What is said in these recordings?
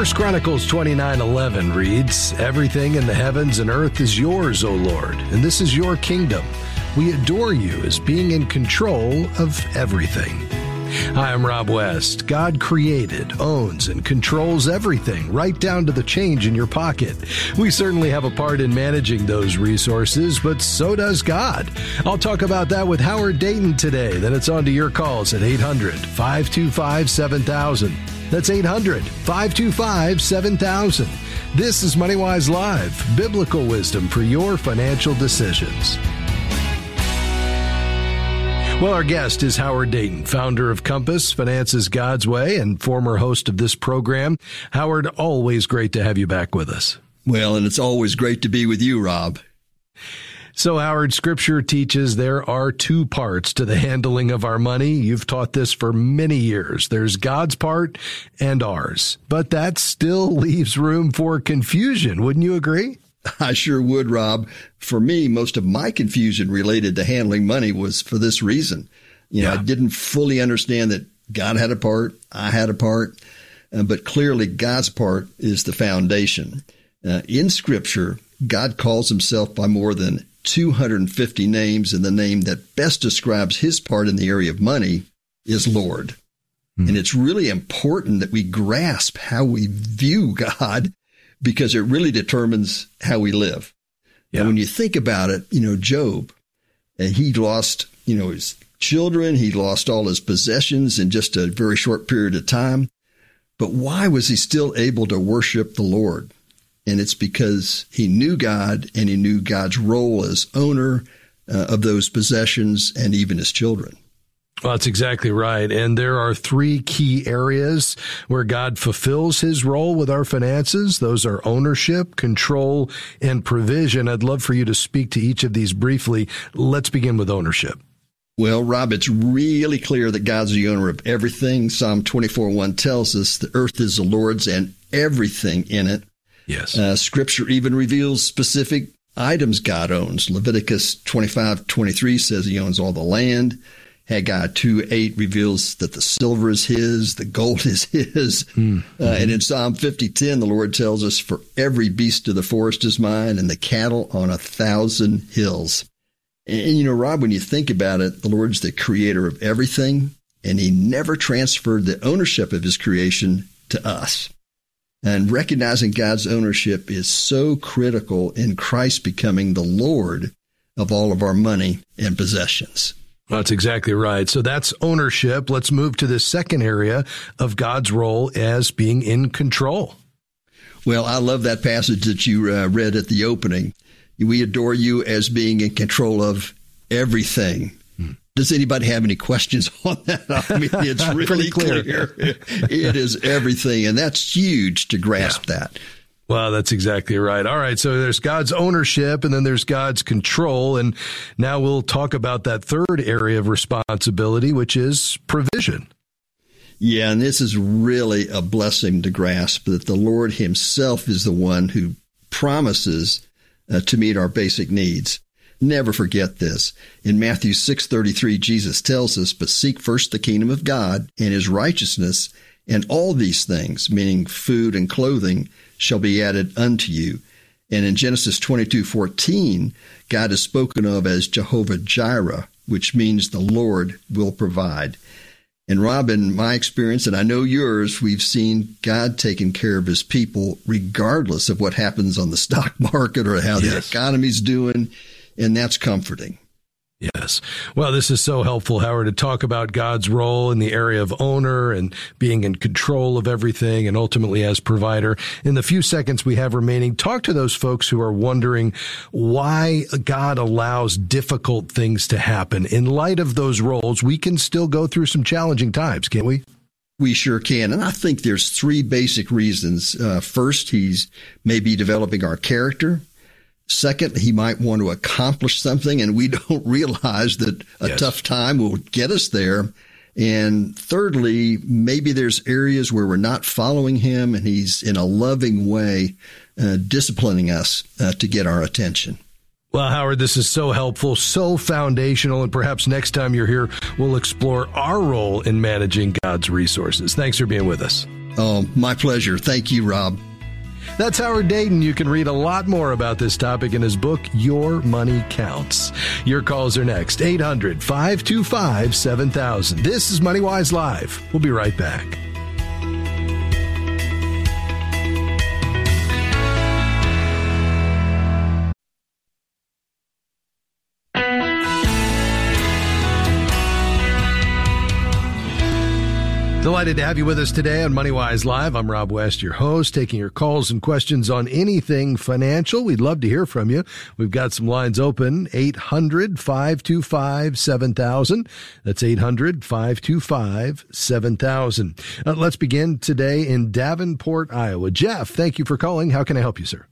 1 Chronicles 29:11 reads, "Everything in the heavens and earth is yours, O Lord, and this is your kingdom. We adore you as being in control of everything." Hi, I'm Rob West. God created, owns, and controls everything, right down to the change in your pocket. We certainly have a part in managing those resources, but so does God. I'll talk about that with Howard Dayton today. Then it's on to your calls at 800-525-7000. That's 800-525-7000. This is MoneyWise Live, biblical wisdom for your financial decisions. Well, our guest is Howard Dayton, founder of Compass, Finances God's Way, and former host of this program. Howard, always great to have you back with us. Well, and it's always great to be with you, Rob. So, Howard, Scripture teaches there are two parts to the handling of our money. You've taught this for many years. There's God's part and ours. But that still leaves room for confusion. Wouldn't you agree? I sure would, Rob. For me, most of my confusion related to handling money was for this reason. I didn't fully understand that God had a part, I had a part, but clearly God's part is the foundation. In Scripture, God calls himself by more than 250 names, and the name that best describes his part in the area of money is Lord. And it's really important that we grasp how we view God, because it really determines how we live. Yeah. And when you think about it, Job, he lost, his children, he lost all his possessions in just a very short period of time. But why was he still able to worship the Lord? And it's because he knew God, and he knew God's role as owner of those possessions and even his children. Well, that's exactly right. And there are three key areas where God fulfills his role with our finances. Those are ownership, control, and provision. I'd love for you to speak to each of these briefly. Let's begin with ownership. Well, Rob, it's really clear that God's the owner of everything. Psalm 24:1 tells us the earth is the Lord's and everything in it. Yes. Scripture even reveals specific items God owns. Leviticus 25:23 says he owns all the land. Haggai 2:8 reveals that the silver is his, the gold is his. And in Psalm 50:10, the Lord tells us, for every beast of the forest is mine, and the cattle on 1,000 hills. And Rob, when you think about it, the Lord's the creator of everything, and he never transferred the ownership of his creation to us. And recognizing God's ownership is so critical in Christ becoming the Lord of all of our money and possessions. Well, that's exactly right. So that's ownership. Let's move to the second area of God's role as being in control. Well, I love that passage that you read at the opening. We adore you as being in control of everything. Does anybody have any questions on that? I mean, it's really clear. It is everything, and that's huge to grasp that. Well, that's exactly right. All right. So there's God's ownership, and then there's God's control. And now we'll talk about that third area of responsibility, which is provision. Yeah. And this is really a blessing to grasp, that the Lord himself is the one who promises to meet our basic needs. Never forget this. In Matthew 6:33, Jesus tells us, but seek first the kingdom of God and his righteousness, and all these things, meaning food and clothing, shall be added unto you. And in Genesis 22:14, God is spoken of as Jehovah Jireh, which means the Lord will provide. And Rob, in my experience, and I know yours, we've seen God taking care of his people regardless of what happens on the stock market or how the economy's doing, and that's comforting. Yes. Well, this is so helpful, Howard, to talk about God's role in the area of owner and being in control of everything and ultimately as provider. In the few seconds we have remaining, talk to those folks who are wondering why God allows difficult things to happen. In light of those roles, we can still go through some challenging times, can't we? We sure can. And I think there's three basic reasons. First, he's maybe developing our character. Second, he might want to accomplish something, and we don't realize that a tough time will get us there. And thirdly, maybe there's areas where we're not following him, and he's in a loving way disciplining us to get our attention. Well, Howard, this is so helpful, so foundational, and perhaps next time you're here, we'll explore our role in managing God's resources. Thanks for being with us. Oh, my pleasure. Thank you, Rob. That's Howard Dayton. You can read a lot more about this topic in his book, Your Money Counts. Your calls are next. 800-525-7000. This is MoneyWise Live. We'll be right back. Delighted to have you with us today on MoneyWise Live. I'm Rob West, your host, taking your calls and questions on anything financial. We'd love to hear from you. We've got some lines open, 800-525-7000. That's 800-525-7000. Let's begin today in Davenport, Iowa. Jeff, thank you for calling. How can I help you, sir?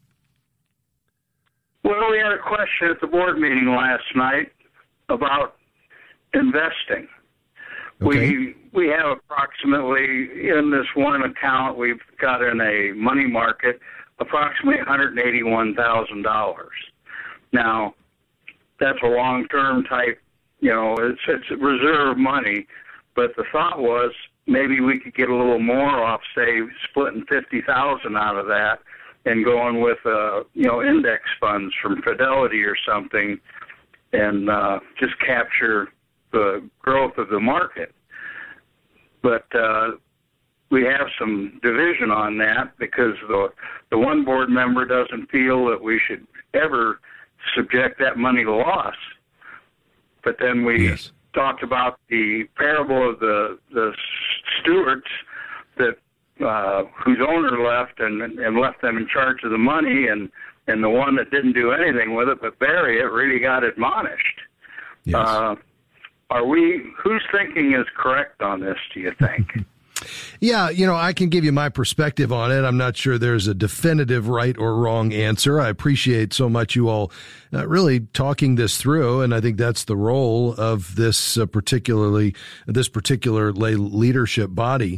Well, we had a question at the board meeting last night about investing. Okay. We have approximately, in this one account, we've got in a money market, approximately $181,000. Now, that's a long-term type, it's reserve money, but the thought was maybe we could get a little more off, say, splitting $50,000 out of that and going with, index funds from Fidelity or something and just capture the growth of the market. But we have some division on that because the one board member doesn't feel that we should ever subject that money to loss. But then we talked about the parable of the stewards that whose owner left and left them in charge of the money, and the one that didn't do anything with it but bury it really got admonished. Yes. Whose thinking is correct on this, do you think? Yeah, I can give you my perspective on it. I'm not sure there's a definitive right or wrong answer. I appreciate so much you all really talking this through, and I think that's the role of this particular lay leadership body.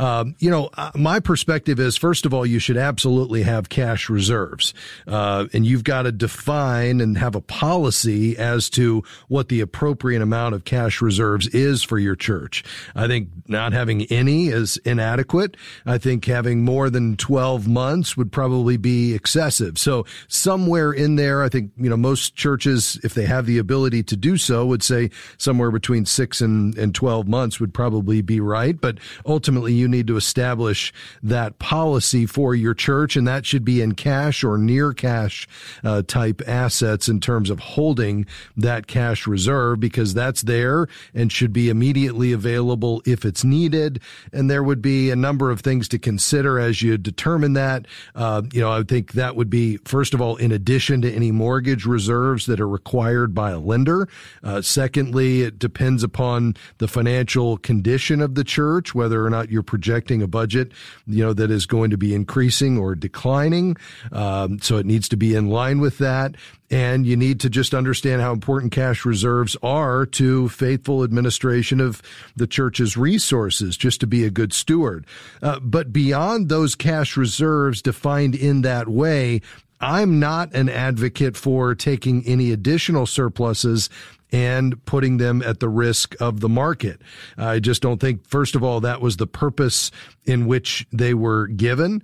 My perspective is, first of all, you should absolutely have cash reserves, and you've got to define and have a policy as to what the appropriate amount of cash reserves is for your church. I think not having any is inadequate. I think having more than 12 months would probably be excessive. So somewhere in there, I think, most churches, if they have the ability to do so, would say somewhere between 6 and 12 months would probably be right. But ultimately, you need to establish that policy for your church, and that should be in cash or near cash type assets in terms of holding that cash reserve, because that's there and should be immediately available if it's needed. And there would be a number of things to consider as you determine that. I think that would be, first of all, in addition to any mortgage reserves that are required by a lender. Secondly, it depends upon the financial condition of the church, whether or not you're projecting a budget, that is going to be increasing or declining. So it needs to be in line with that. And you need to just understand how important cash reserves are to faithful administration of the church's resources, just to be a good steward. But beyond those cash reserves defined in that way, I'm not an advocate for taking any additional surpluses and putting them at the risk of the market. I just don't think, first of all, that was the purpose in which they were given,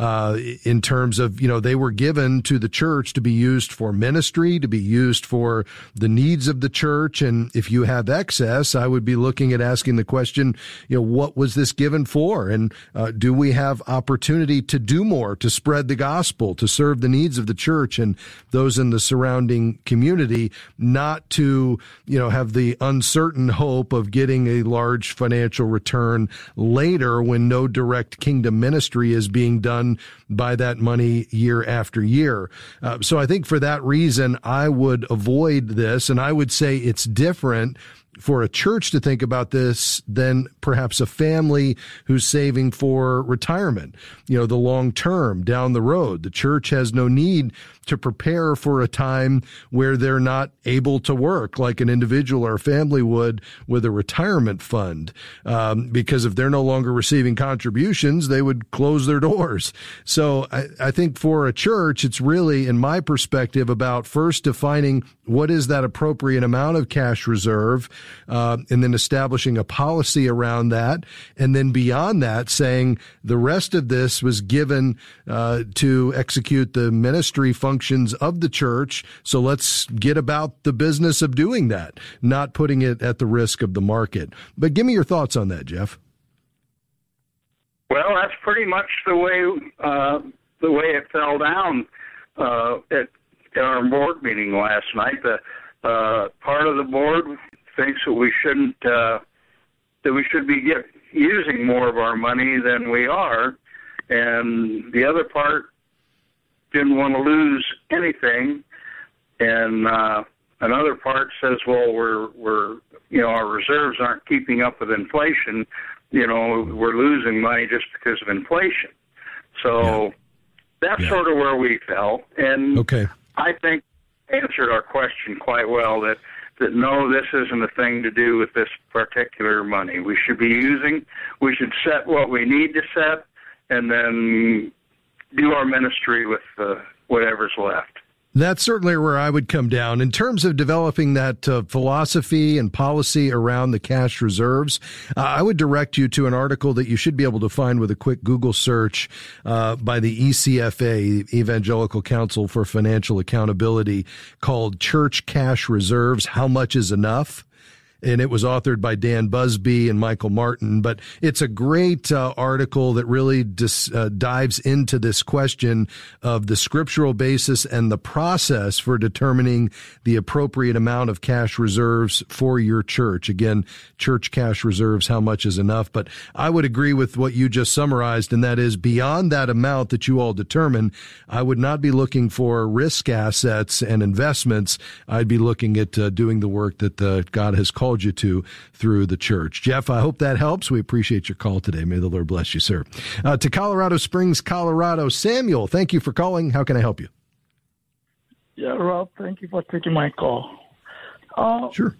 in terms of, they were given to the church to be used for ministry, to be used for the needs of the church. And if you have excess, I would be looking at asking the question, what was this given for? And do we have opportunity to do more, to spread the gospel, to serve the needs of the church and those in the surrounding community, not to, have the uncertain hope of getting a large financial return later when no direct kingdom ministry is being done by that money year after year. So I think for that reason, I would avoid this. And I would say it's different for a church to think about this than perhaps a family who's saving for retirement, the long term down the road. The church has no need to prepare for a time where they're not able to work like an individual or a family would with a retirement fund, because if they're no longer receiving contributions, they would close their doors. So I think for a church, it's really, in my perspective, about first defining what is that appropriate amount of cash reserve, and then establishing a policy around that. And then beyond that, saying the rest of this was given to execute the ministry functions of the church. So let's get about the business of doing that, not putting it at the risk of the market. But give me your thoughts on that, Jeff. Well, that's pretty much the way it fell down at our board meeting last night. The part of the board thinks that we shouldn't that we should be using more of our money than we are, and the other part didn't want to lose anything, and another part says, well, we're our reserves aren't keeping up with inflation. We're losing money just because of inflation. So that's sort of where we fell. And I think answered our question quite well, that no, this isn't a thing to do with this particular money. We should set what we need to set and then do our ministry with whatever's left. That's certainly where I would come down. In terms of developing that philosophy and policy around the cash reserves, I would direct you to an article that you should be able to find with a quick Google search by the ECFA, Evangelical Council for Financial Accountability, called Church Cash Reserves, How Much is Enough? And it was authored by Dan Busby and Michael Martin. But it's a great article that really dives into this question of the scriptural basis and the process for determining the appropriate amount of cash reserves for your church. Again, church cash reserves, how much is enough? But I would agree with what you just summarized, and that is beyond that amount that you all determine, I would not be looking for risk assets and investments. I'd be looking at doing the work that God has called you to through the church. Jeff, I hope that helps. We appreciate your call today. May the Lord bless you, sir. To Colorado Springs, Colorado, Samuel, thank you for calling. How can I help you? Yeah, Rob, thank you for taking my call. Sure.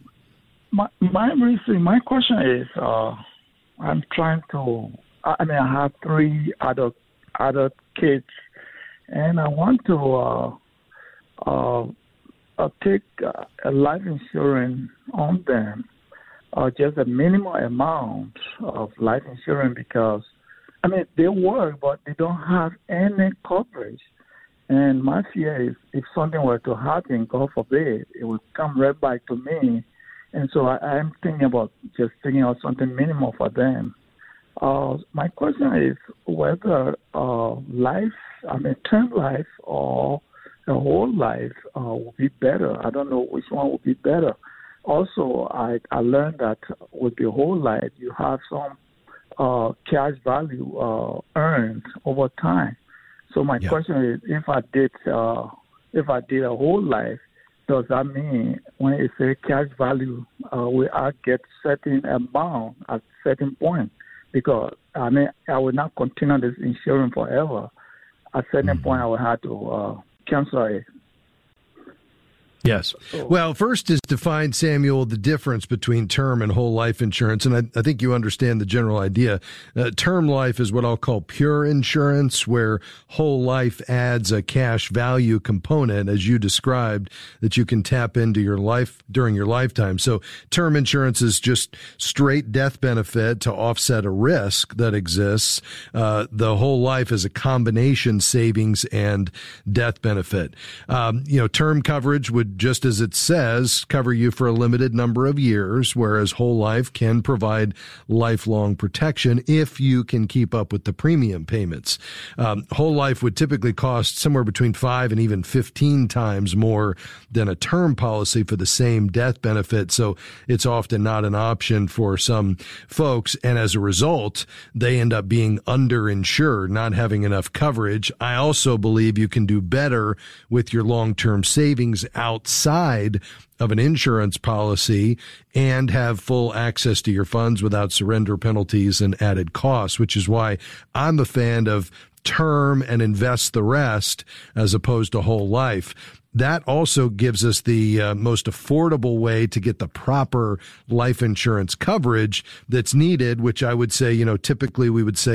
My question is, I'm trying to, I have 3 adult kids, and I want to take a life insurance on them, just a minimal amount of life insurance, because, they work, but they don't have any coverage. And my fear is if something were to happen, God forbid, it would come right back to me. And so I'm thinking about just taking out something minimal for them. My question is whether term life or the whole life will be better. I don't know which one will be better. Also, I learned that with the whole life, you have some cash value earned over time. So my question is, if I did a whole life, does that mean when it says cash value, I get certain amount at certain point? Because I will not continue this insurance forever. At certain point, I will have to cancel it. Yes. Well, first is to find, Samuel, the difference between term and whole life insurance. And I think you understand the general idea. Term life is what I'll call pure insurance, where whole life adds a cash value component, as you described, that you can tap into your life during your lifetime. So term insurance is just straight death benefit to offset a risk that exists. The whole life is a combination savings and death benefit. Term coverage would, just as it says, cover you for a limited number of years, whereas whole life can provide lifelong protection if you can keep up with the premium payments. Whole life would typically cost somewhere between 5 and even 15 times more than a term policy for the same death benefit, so it's often not an option for some folks, and as a result, they end up being underinsured, not having enough coverage. I also believe you can do better with your long-term savings outside of an insurance policy and have full access to your funds without surrender penalties and added costs, which is why I'm a fan of term and invest the rest as opposed to whole life. That also gives us the most affordable way to get the proper life insurance coverage that's needed, which I would say, typically we would say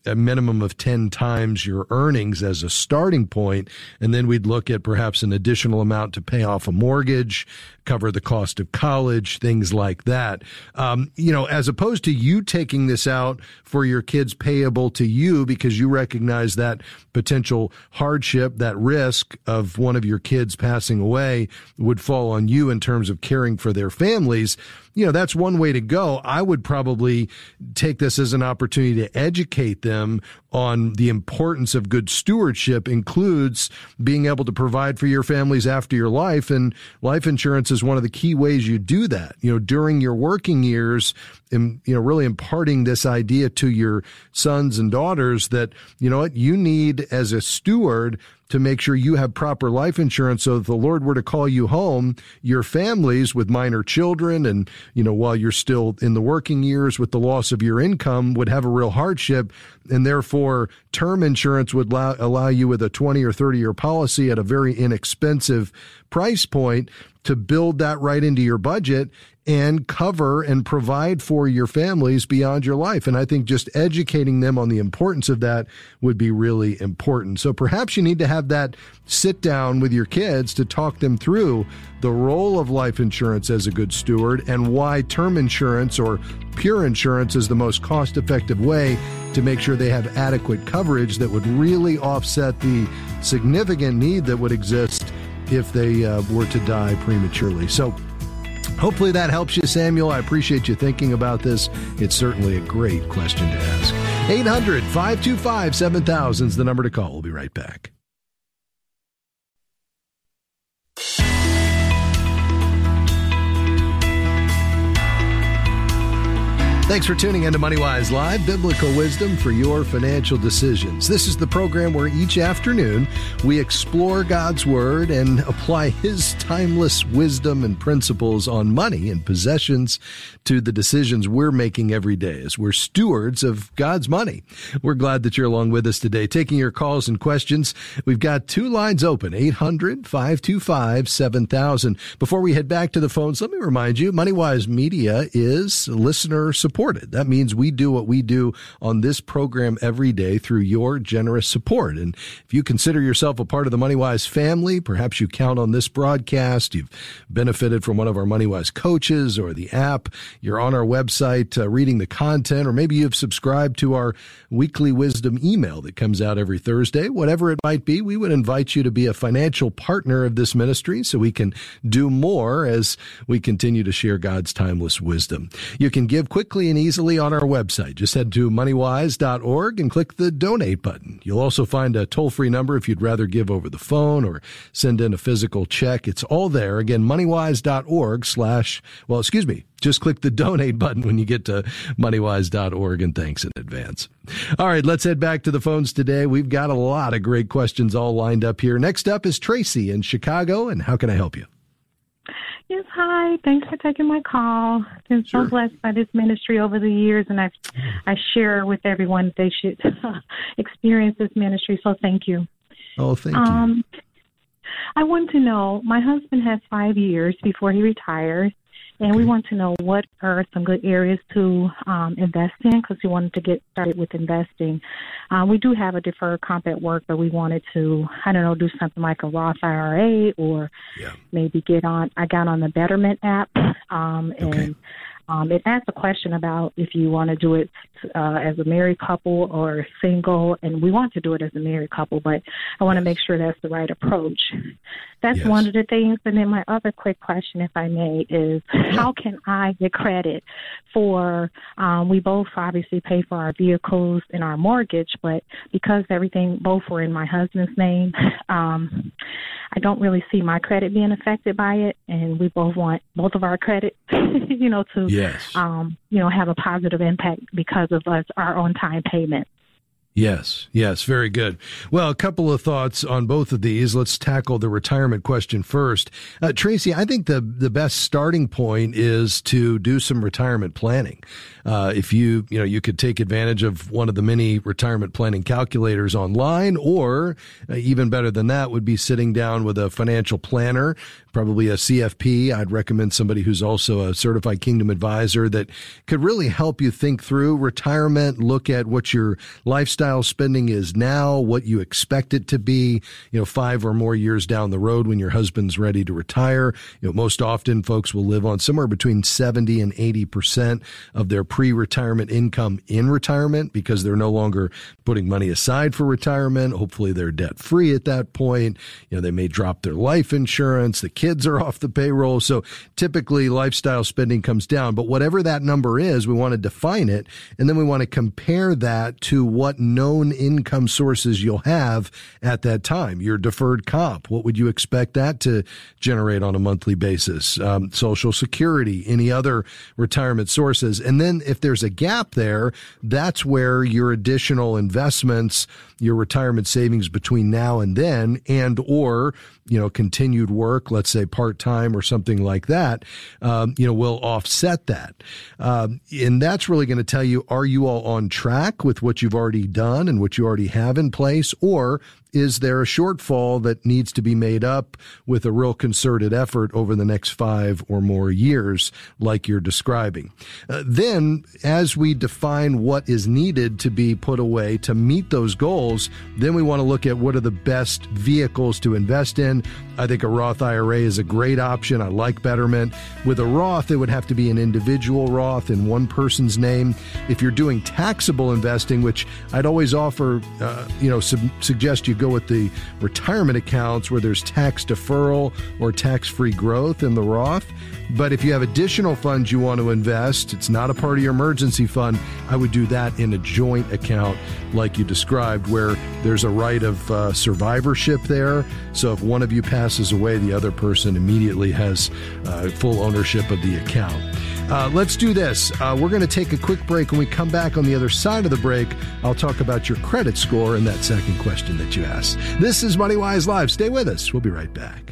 a minimum of 10 times your earnings as a starting point. And then we'd look at perhaps an additional amount to pay off a mortgage, cover the cost of college, things like that. As opposed to you taking this out for your kids payable to you because you recognize that potential hardship, that risk of one of your kids passing away would fall on you in terms of caring for their families. That's one way to go. I would probably take this as an opportunity to educate them on the importance of good stewardship includes being able to provide for your families after your life. And life insurance is one of the key ways you do that, during your working years, and, really imparting this idea to your sons and daughters that, you need as a steward to make sure you have proper life insurance so if the Lord were to call you home, your families with minor children and, while you're still in the working years with the loss of your income would have a real hardship. And therefore, term insurance would allow you with a 20 or 30-year policy at a very inexpensive price point to build that right into your budget and cover and provide for your families beyond your life. And I think just educating them on the importance of that would be really important. So perhaps you need to have that sit down with your kids to talk them through the role of life insurance as a good steward and why term insurance or pure insurance is the most cost-effective way to make sure they have adequate coverage that would really offset the significant need that would exist if they were to die prematurely. So hopefully that helps you, Samuel. I appreciate you thinking about this. It's certainly a great question to ask. 800-525-7000 is the number to call. We'll be right back. Thanks for tuning in to MoneyWise Live, biblical wisdom for your financial decisions. This is the program where each afternoon we explore God's Word and apply His timeless wisdom and principles on money and possessions to the decisions we're making every day as we're stewards of God's money. We're glad that you're along with us today, taking your calls and questions. We've got two lines open, 800-525-7000. Before we head back to the phones, let me remind you, MoneyWise Media is listener supported. That means we do what we do on this program every day through your generous support. And if you consider yourself a part of the MoneyWise family, perhaps you count on this broadcast, you've benefited from one of our MoneyWise coaches or the app, you're on our website reading the content, or maybe you've subscribed to our weekly wisdom email that comes out every Thursday. Whatever it might be, we would invite you to be a financial partner of this ministry so we can do more as we continue to share God's timeless wisdom. You can give quickly and easily on our website. Just head to moneywise.org and click the donate button. You'll also find a toll-free number if you'd rather give over the phone or send in a physical check. It's all there. Again, moneywise.org just click the donate button when you get to moneywise.org, and thanks in advance. All right, let's head back to the phones today. We've got a lot of great questions all lined up here. Next up is Tracy in Chicago, and how can I help you? Yes, hi. Thanks for taking my call. I've been so blessed by this ministry over the years, and I share with everyone they should experience this ministry, so thank you. Oh, thank you. I want to know, my husband has 5 years before he retires, and we want to know what are some good areas to invest in, because we wanted to get started with investing. We do have a deferred comp at work, but we wanted to, do something like a Roth IRA or maybe I got on the Betterment app, and it asks a question about if you want to do it as a married couple or single, and we want to do it as a married couple, but I want to make sure that's the right approach. That's one of the things. And then my other quick question, if I may, is how can I get credit for, we both obviously pay for our vehicles and our mortgage, but because both were in my husband's name, I don't really see my credit being affected by it, and we both want both of our credit, to, have a positive impact because of our on-time payment. Yes, very good. Well, a couple of thoughts on both of these. Let's tackle the retirement question first. Tracy, I think the best starting point is to do some retirement planning. If you could take advantage of one of the many retirement planning calculators online, or even better than that would be sitting down with a financial planner, probably a CFP. I'd recommend somebody who's also a certified Kingdom advisor that could really help you think through retirement, look at what your lifestyle spending is now, what you expect it to be, 5 or more years down the road when your husband's ready to retire. Most often folks will live on somewhere between 70 and 80% of their pre-retirement income in retirement because they're no longer putting money aside for retirement. Hopefully they're debt free at that point. They may drop their life insurance. The kids are off the payroll. So typically lifestyle spending comes down, but whatever that number is, we want to define it. And then we want to compare that to what known income sources you'll have at that time. Your deferred comp, what would you expect that to generate on a monthly basis? Social Security, any other retirement sources. And then if there's a gap there, that's where your additional investments, your retirement savings between now and then, and or continued work, let's say part-time or something like that, will offset that. And that's really going to tell you, are you all on track with what you've already done and what you already have in place, or is there a shortfall that needs to be made up with a real concerted effort over the next 5 or more years, like you're describing? Then, as we define what is needed to be put away to meet those goals, then we want to look at what are the best vehicles to invest in. I think a Roth IRA is a great option. I like Betterment. With a Roth, it would have to be an individual Roth in one person's name. If you're doing taxable investing, which I'd always offer, suggest you go with the retirement accounts where there's tax deferral or tax-free growth in the Roth. But if you have additional funds you want to invest, it's not a part of your emergency fund, I would do that in a joint account like you described, where there's a right of survivorship there. So if one of you passes away, the other person immediately has full ownership of the account. Let's do this. We're going to take a quick break. When we come back on the other side of the break, I'll talk about your credit score and that second question that you asked. This is MoneyWise Live. Stay with us. We'll be right back.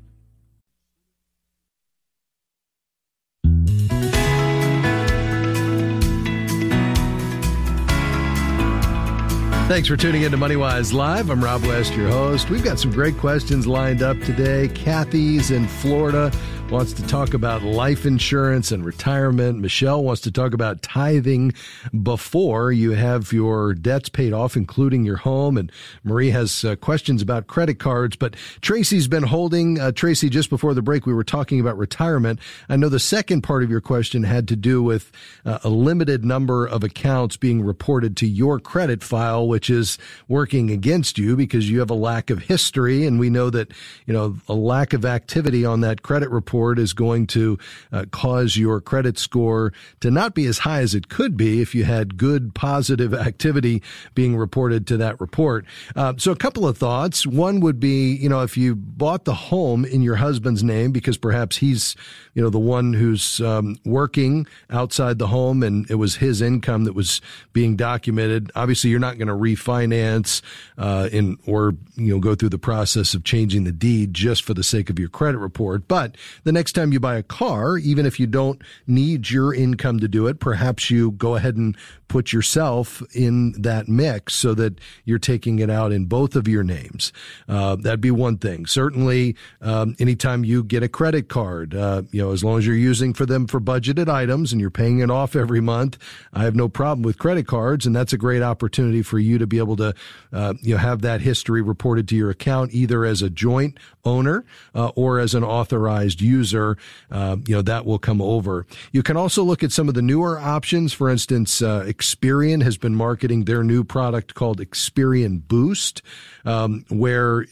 Thanks for tuning in to MoneyWise Live. I'm Rob West, your host. We've got some great questions lined up today. Kathy's in Florida wants to talk about life insurance and retirement. Michelle wants to talk about tithing before you have your debts paid off, including your home. And Marie has questions about credit cards. But Tracy's been holding. Tracy, just before the break, we were talking about retirement. I know the second part of your question had to do with a limited number of accounts being reported to your credit file, which is working against you because you have a lack of history. And we know that, a lack of activity on that credit report is going to cause your credit score to not be as high as it could be if you had good positive activity being reported to that report. So a couple of thoughts. One would be, if you bought the home in your husband's name because perhaps he's, the one who's working outside the home and it was his income that was being documented. Obviously, you're not going to refinance or go through the process of changing the deed just for the sake of your credit report. But the next time you buy a car, even if you don't need your income to do it, perhaps you go ahead and put yourself in that mix so that you're taking it out in both of your names. That'd be one thing. Certainly, anytime you get a credit card, as long as you're using them for budgeted items and you're paying it off every month, I have no problem with credit cards. And that's a great opportunity for you to be able to, have that history reported to your account, either as a joint owner or as an authorized user. That will come over. You can also look at some of the newer options. For instance, Experian has been marketing their new product called Experian Boost, where,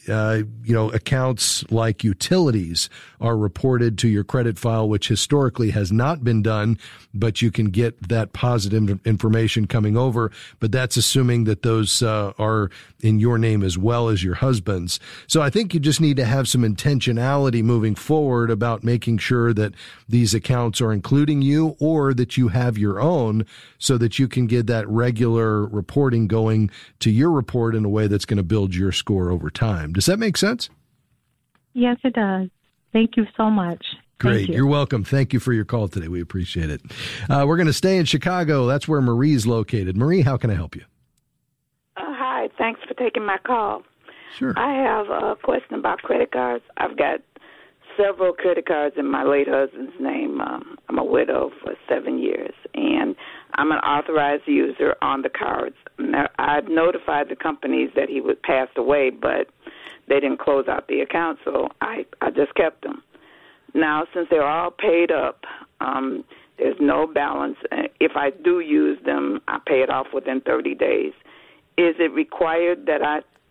accounts like utilities are reported to your credit file, which historically has not been done, but you can get that positive information coming over. But that's assuming that those are in your name as well as your husband's. So I think you just need to have some intentionality moving forward about making sure that these accounts are including you or that you have your own so that you can get that regular reporting going to your report in a way that's going to build your score over time. Does that make sense? Yes, it does. Thank you so much. Great. You're welcome. Thank you for your call today. We appreciate it. We're going to stay in Chicago. That's where Marie's located. Marie, how can I help you? Hi. Thanks for taking my call. Sure. I have a question about credit cards. I've got several credit cards in my late husband's name. I'm a widow for 7 years, and I'm an authorized user on the cards. Now, I've notified the companies that he was passed away, but they didn't close out the account, so I just kept them. Now, since they're all paid up, there's no balance. If I do use them, I pay it off within 30 days. Is it required that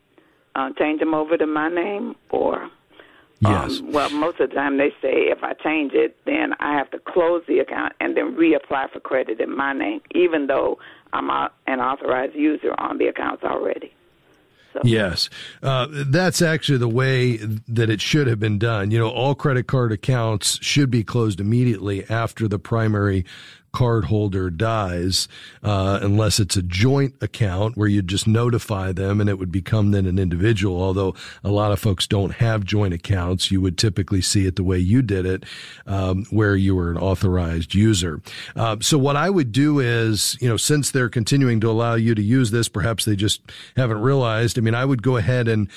I change them over to my name, or? Yes. Well, most of the time they say if I change it, then I have to close the account and then reapply for credit in my name, even though I'm an authorized user on the accounts already. So. Yes. That's actually the way that it should have been done. You know, all credit card accounts should be closed immediately after the primary cardholder dies, unless it's a joint account where you just notify them and it would become then an individual. Although a lot of folks don't have joint accounts, you would typically see it the way you did it, where you were an authorized user. So what I would do is, you know, since they're continuing to allow you to use this, perhaps they just haven't realized. I mean, I would go ahead and,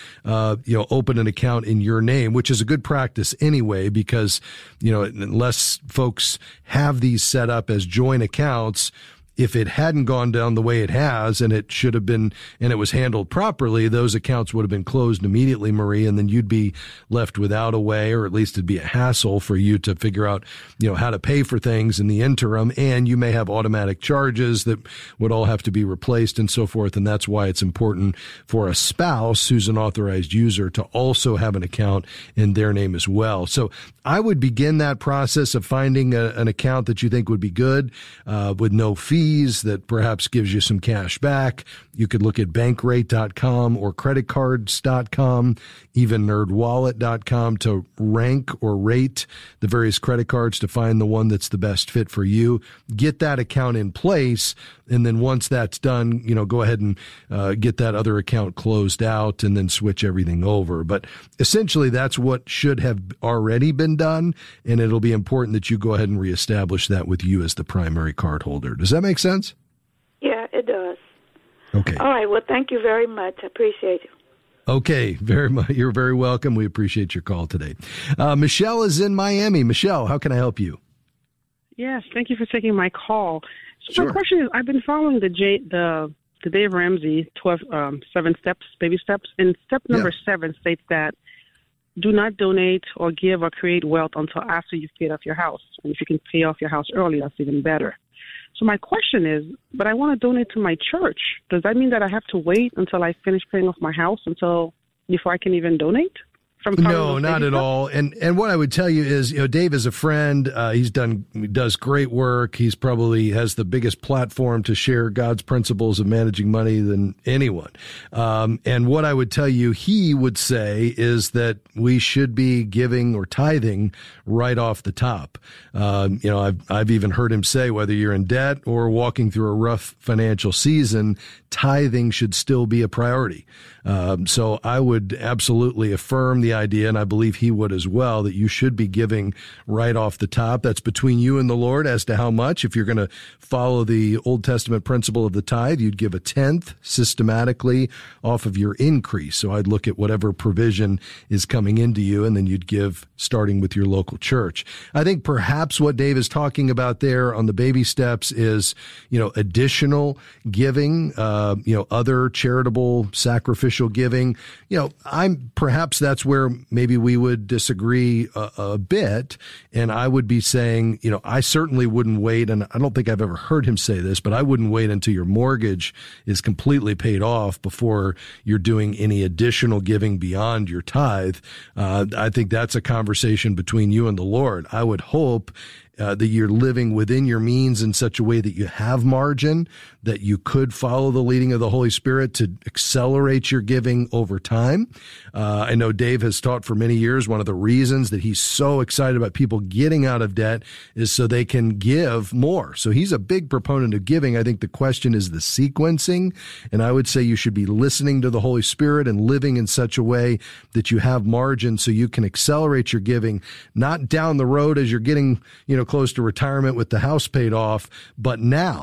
open an account in your name, which is a good practice anyway, because, you know, unless folks have these set up as joint accounts, if it hadn't gone down the way it has, and it should have been, and it was handled properly, those accounts would have been closed immediately, Marie, and then you'd be left without a way, or at least it'd be a hassle for you to figure out, you know, how to pay for things in the interim, and you may have automatic charges that would all have to be replaced and so forth, and that's why it's important for a spouse who's an authorized user to also have an account in their name as well. So I would begin that process of finding an account that you think would be good, with no fees, that perhaps gives you some cash back. You could look at bankrate.com or creditcards.com, even nerdwallet.com to rank or rate the various credit cards to find the one that's the best fit for you. Get that account in place, and then once that's done, you know, go ahead and get that other account closed out and then switch everything over. But essentially, that's what should have already been done, and it'll be important that you go ahead and reestablish that with you as the primary card holder. Does that make sense? Yeah, it does. Okay. All right. Well, thank you very much. I appreciate it. Okay, very much. You're very welcome. We appreciate your call today. Michelle is in Miami. Michelle, how can I help you? Yes, thank you for taking my call. So Sure. My question is, I've been following the Dave Ramsey 7 steps, baby steps, and step number 7 states that do not donate or give or create wealth until after you've paid off your house. And if you can pay off your house early, that's even better. So my question is, but I want to donate to my church. Does that mean that I have to wait until I finish paying off my house before I can even donate? No, not at all. And what I would tell you is, you know, Dave is a friend. He does great work. He's probably has the biggest platform to share God's principles of managing money than anyone. And what I would tell you, he would say is that we should be giving or tithing right off the top. I've even heard him say, whether you're in debt or walking through a rough financial season, tithing should still be a priority. So I would absolutely affirm the idea, and I believe he would as well, that you should be giving right off the top. That's between you and the Lord as to how much. If you're going to follow the Old Testament principle of the tithe, you'd give a tenth systematically off of your increase. So I'd look at whatever provision is coming into you, and then you'd give starting with your local church. I think perhaps what Dave is talking about there on the baby steps is, additional giving, other charitable sacrificial giving. Perhaps that's where maybe we would disagree a bit. And I would be saying, I certainly wouldn't wait. And I don't think I've ever heard him say this, but I wouldn't wait until your mortgage is completely paid off before you're doing any additional giving beyond your tithe. I think that's a conversation between you and the Lord. I would hope that you're living within your means in such a way that you have margin, that you could follow the leading of the Holy Spirit to accelerate your giving over time. I know Dave has taught for many years one of the reasons that he's so excited about people getting out of debt is so they can give more. So he's a big proponent of giving. I think the question is the sequencing, and I would say you should be listening to the Holy Spirit and living in such a way that you have margin so you can accelerate your giving, not down the road as you're getting, close to retirement with the house paid off, but now.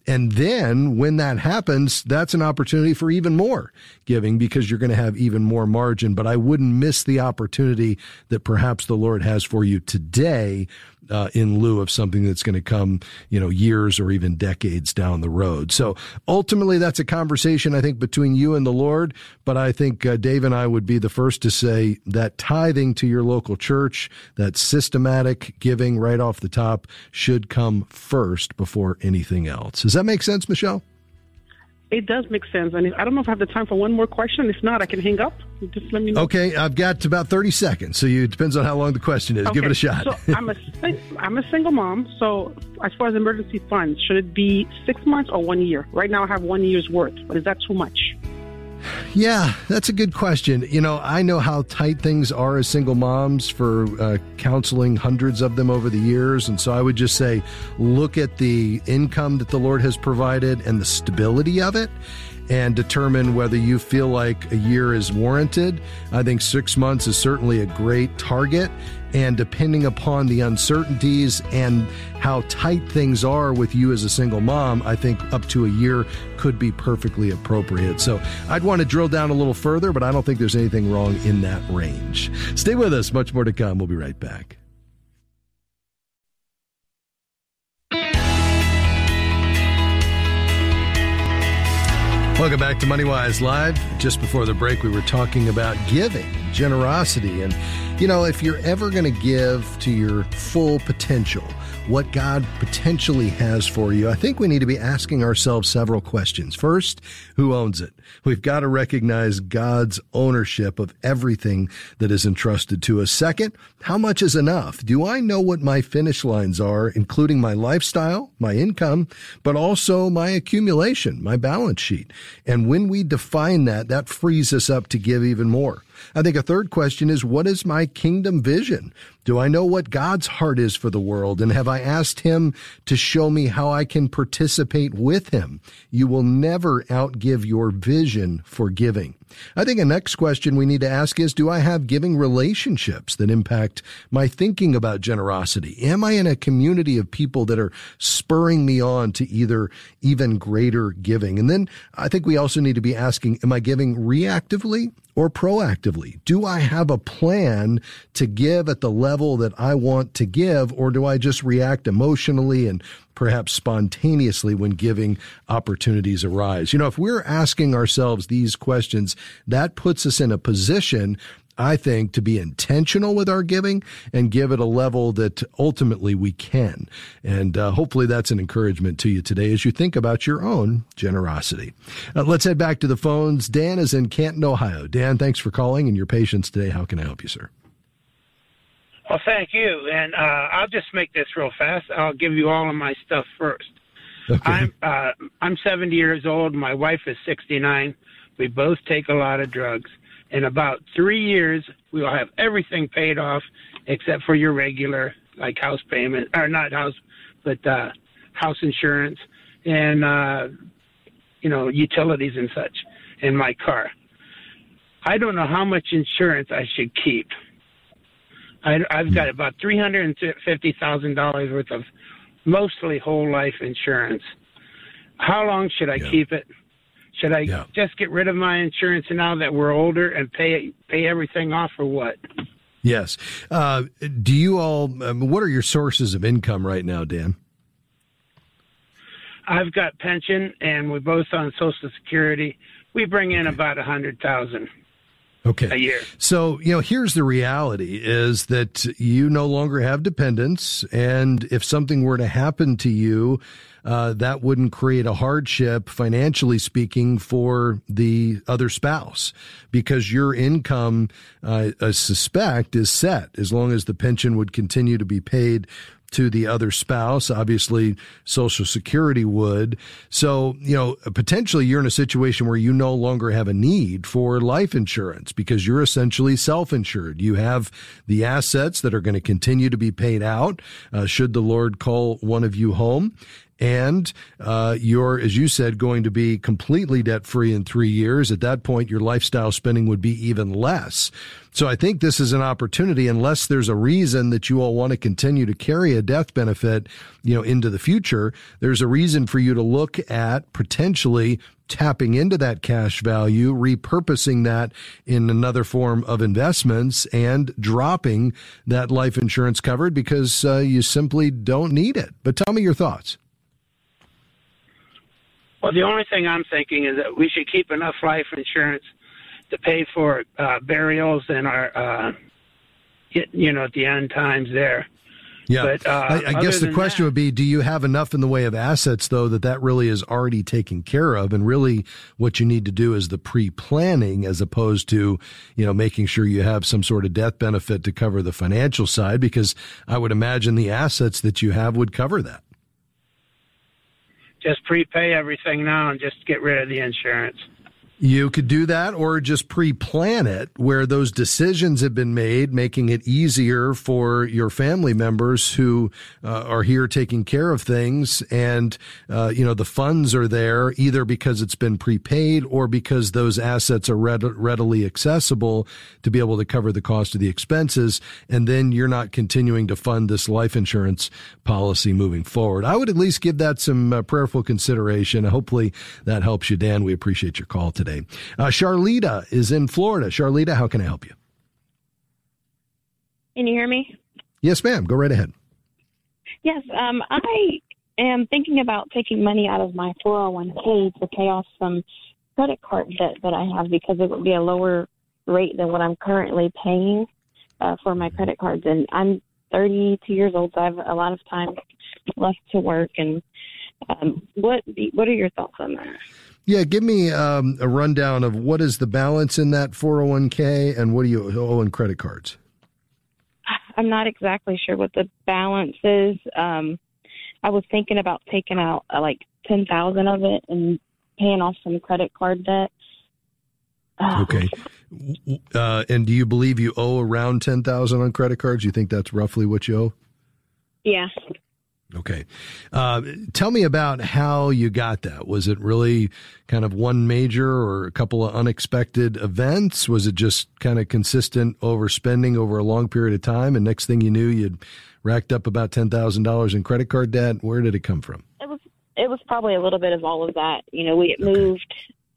And then when that happens, that's an opportunity for even more giving because you're going to have even more margin. But I wouldn't miss the opportunity that perhaps the Lord has for you today in lieu of something that's going to come, years or even decades down the road. So ultimately, that's a conversation, I think, between you and the Lord. But I think Dave and I would be the first to say that tithing to your local church, that systematic giving right off the top should come first before anything else. Does that make sense, Michelle? It does make sense. And I don't know if I have the time for one more question. If not, I can hang up. Just let me know. Okay, I've got about 30 seconds. So it depends on how long the question is. Okay. Give it a shot. So I'm a single mom. So as far as emergency funds, should it be 6 months or 1 year? Right now I have 1 year's worth, but is that too much? Yeah, that's a good question. I know how tight things are as single moms for counseling hundreds of them over the years. And so I would just say, look at the income that the Lord has provided and the stability of it and determine whether you feel like a year is warranted. I think 6 months is certainly a great target. And depending upon the uncertainties and how tight things are with you as a single mom, I think up to a year could be perfectly appropriate. So I'd want to drill down a little further, but I don't think there's anything wrong in that range. Stay with us. Much more to come. We'll be right back. Welcome back to MoneyWise Live. Just before the break, we were talking about giving, generosity. And, if you're ever going to give to your full potential, what God potentially has for you, I think we need to be asking ourselves several questions. First, who owns it? We've got to recognize God's ownership of everything that is entrusted to us. Second, how much is enough? Do I know what my finish lines are, including my lifestyle, my income, but also my accumulation, my balance sheet? And when we define that, that frees us up to give even more. I think a third question is, what is my kingdom vision? Do I know what God's heart is for the world? And have I asked him to show me how I can participate with him? You will never outgive your vision for giving. I think a next question we need to ask is, do I have giving relationships that impact my thinking about generosity? Am I in a community of people that are spurring me on to either even greater giving? And then I think we also need to be asking, am I giving reactively or proactively? Do I have a plan to give at the level that I want to give, or do I just react emotionally and perhaps spontaneously when giving opportunities arise? If we're asking ourselves these questions, that puts us in a position, I think, to be intentional with our giving and give at a level that ultimately we can. And hopefully that's an encouragement to you today as you think about your own generosity. Let's head back to the phones. Dan is in Canton, Ohio. Dan, thanks for calling and your patience today. How can I help you, sir? Well, thank you. And I'll just make this real fast. I'll give you all of my stuff first. Okay. I'm 70 years old. My wife is 69. We both take a lot of drugs. In about 3 years, we will have everything paid off except for your regular, like house payment, or not house, but house insurance and, utilities and such in my car. I don't know how much insurance I should keep. I've got about $350,000 worth of mostly whole life insurance. How long should I keep it? Should I just get rid of my insurance now that we're older and pay everything off, or what? Yes. Do you all? What are your sources of income right now, Dan? I've got pension, and we're both on Social Security. We bring in about $100,000. Okay. A year. So, here's the reality is that you no longer have dependents. And if something were to happen to you, that wouldn't create a hardship, financially speaking, for the other spouse, because your income, I suspect, is set as long as the pension would continue to be paid to the other spouse. Obviously, Social Security would. So, potentially you're in a situation where you no longer have a need for life insurance because you're essentially self-insured. You have the assets that are going to continue to be paid out should the Lord call one of you home. and you're, as you said, going to be completely debt-free in 3 years. At that point, your lifestyle spending would be even less. So I think this is an opportunity, unless there's a reason that you all want to continue to carry a death benefit, into the future. There's a reason for you to look at potentially tapping into that cash value, repurposing that in another form of investments, and dropping that life insurance covered because you simply don't need it. But tell me your thoughts. Well, the only thing I'm thinking is that we should keep enough life insurance to pay for burials and our, at the end times there. Yeah, but, I guess the question would be, do you have enough in the way of assets, though, that really is already taken care of? And really what you need to do is the pre-planning as opposed to, making sure you have some sort of death benefit to cover the financial side, because I would imagine the assets that you have would cover that. Just prepay everything now and just get rid of the insurance. You could do that, or just pre-plan it where those decisions have been made, making it easier for your family members who are here taking care of things. And, the funds are there either because it's been prepaid or because those assets are readily accessible to be able to cover the cost of the expenses. And then you're not continuing to fund this life insurance policy moving forward. I would at least give that some prayerful consideration. Hopefully that helps you, Dan. We appreciate your call today. Charlita is in Florida. Charlita, how can I help you? Can you hear me? Yes, ma'am. Go right ahead. Yes, I am thinking about taking money out of my 401k to pay off some credit card debt that I have, because it would be a lower rate than what I'm currently paying for my credit cards. And I'm 32 years old, so I have a lot of time left to work. And what are your thoughts on that? Yeah, give me a rundown of what is the balance in that 401k and what do you owe in credit cards? I'm not exactly sure what the balance is. I was thinking about taking out like $10,000 of it and paying off some credit card debt. Okay. And do you believe you owe around $10,000 on credit cards? You think that's roughly what you owe? Yeah. Okay. Tell me about how you got that. Was it really kind of one major or a couple of unexpected events? Was it just kind of consistent overspending over a long period of time? And next thing you knew, you'd racked up about $10,000 in credit card debt. Where did it come from? It was probably a little bit of all of that. We had moved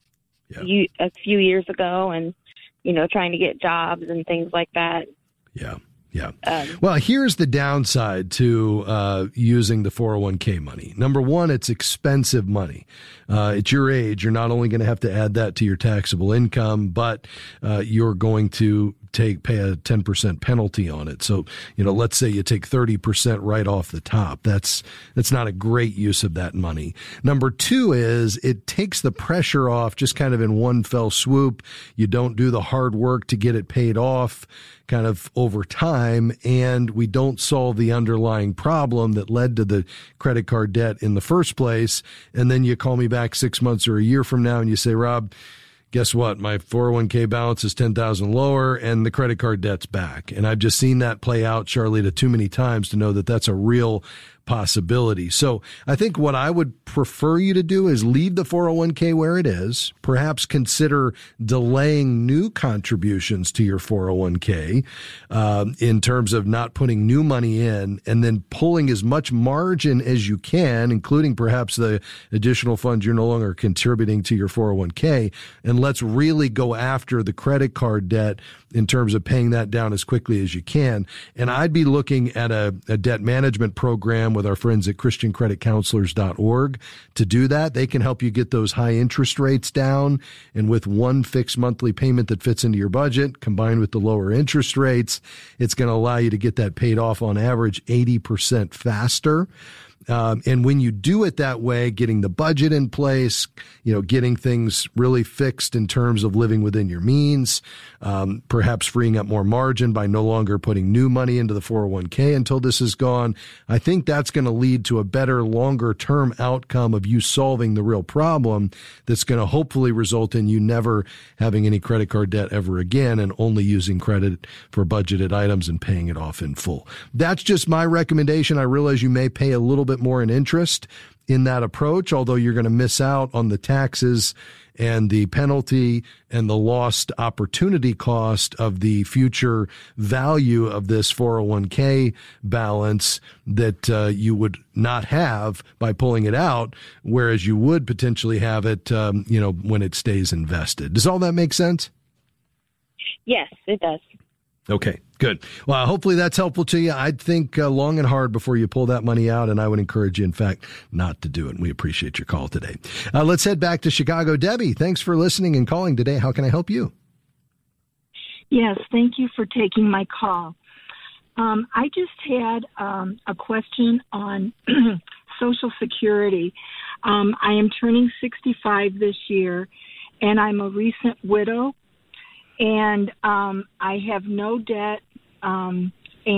a few years ago and, trying to get jobs and things like that. Yeah. Yeah. Well, here's the downside to using the 401k money. Number one, it's expensive money. At your age, you're not only going to have to add that to your taxable income, but you're going to pay a 10% penalty on it. So, let's say you take 30% right off the top. That's not a great use of that money. Number two is it takes the pressure off just kind of in one fell swoop. You don't do the hard work to get it paid off kind of over time, and we don't solve the underlying problem that led to the credit card debt in the first place. And then you call me back 6 months or a year from now and you say, Rob, guess what? My 401k balance is $10,000 lower and the credit card debt's back. And I've just seen that play out, Charlita, too many times to know that that's a real possibility. So I think what I would prefer you to do is leave the 401k where it is, perhaps consider delaying new contributions to your 401k in terms of not putting new money in, and then pulling as much margin as you can, including perhaps the additional funds you're no longer contributing to your 401k. And let's really go after the credit card debt in terms of paying that down as quickly as you can. And I'd be looking at a debt management program with our friends at ChristianCreditCounselors.org to do that. They can help you get those high interest rates down. And with one fixed monthly payment that fits into your budget, combined with the lower interest rates, it's going to allow you to get that paid off on average 80% faster. And when you do it that way, getting the budget in place, getting things really fixed in terms of living within your means, perhaps freeing up more margin by no longer putting new money into the 401k until this is gone. I think that's going to lead to a better, longer term outcome of you solving the real problem that's going to hopefully result in you never having any credit card debt ever again and only using credit for budgeted items and paying it off in full. That's just my recommendation. I realize you may pay a little bit bit more in interest in that approach, although you're going to miss out on the taxes and the penalty and the lost opportunity cost of the future value of this 401k balance that you would not have by pulling it out, whereas you would potentially have it, when it stays invested. Does all that make sense? Yes, it does. Okay, good. Well, hopefully that's helpful to you. I'd think long and hard before you pull that money out, and I would encourage you, in fact, not to do it. We appreciate your call today. Let's head back to Chicago. Debbie, thanks for listening and calling today. How can I help you? Yes, thank you for taking my call. I just had a question on Social Security. I am turning 65 this year, and I'm a recent widow. And I have no debt, and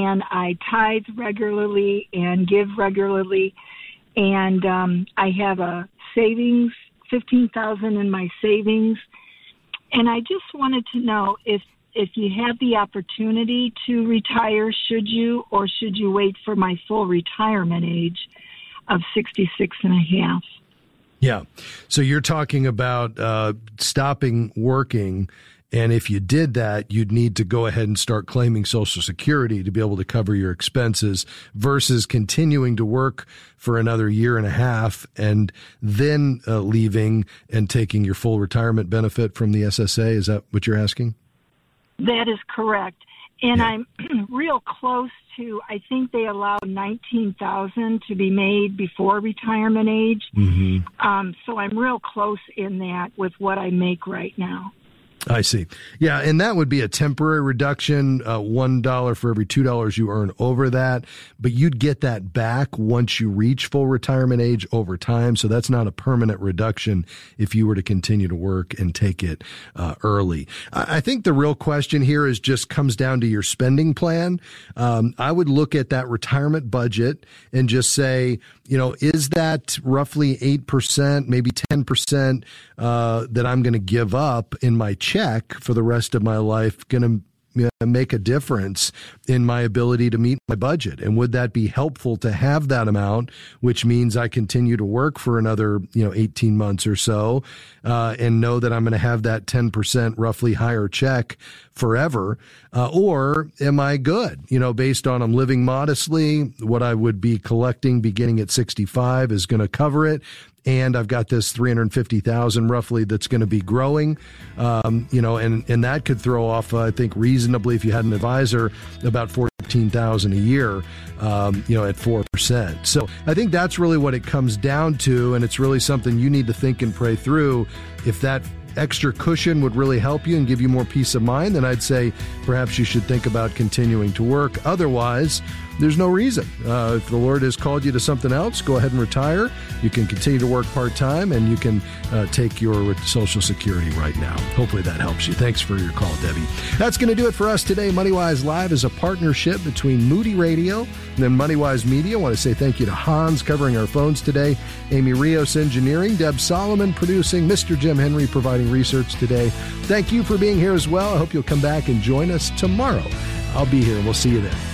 I tithe regularly and give regularly, and I have a savings, $15,000 in my savings. And I just wanted to know if you have the opportunity to retire, should you wait for my full retirement age of 66 and a half? Yeah. So you're talking about stopping working. And if you did that, you'd need to go ahead and start claiming Social Security to be able to cover your expenses versus continuing to work for another year and a half and then leaving and taking your full retirement benefit from the SSA. Is that what you're asking? That is correct. And I'm real close to, I think they allow $19,000 to be made before retirement age. Mm-hmm. So I'm real close in that with what I make right now. I see. Yeah, and that would be a temporary reduction, $1 for every $2 you earn over that, but you'd get that back once you reach full retirement age over time, so that's not a permanent reduction if you were to continue to work and take it early. I think the real question here is just comes down to your spending plan. I would look at that retirement budget and just say, is that roughly 8%, maybe 10% that I'm going to give up in my check for the rest of my life going to make a difference in my ability to meet my budget? And would that be helpful to have that amount, which means I continue to work for another, 18 months or so, and know that I'm going to have that 10% roughly higher check forever? Or am I good? Based on I'm living modestly, what I would be collecting beginning at 65 is going to cover it. And I've got this $350,000 roughly that's going to be growing, and that could throw off, I think, reasonably, if you had an advisor, about $14,000 a year, at 4%. So I think that's really what it comes down to, and it's really something you need to think and pray through. If that extra cushion would really help you and give you more peace of mind, then I'd say perhaps you should think about continuing to work. Otherwise, there's no reason. If the Lord has called you to something else, go ahead and retire. You can continue to work part-time, and you can take your Social Security right now. Hopefully that helps you. Thanks for your call, Debbie. That's going to do it for us today. MoneyWise Live is a partnership between Moody Radio and then MoneyWise Media. I want to say thank you to Hans covering our phones today, Amy Rios engineering, Deb Solomon producing, Mr. Jim Henry providing research today. Thank you for being here as well. I hope you'll come back and join us tomorrow. I'll be here, and we'll see you then.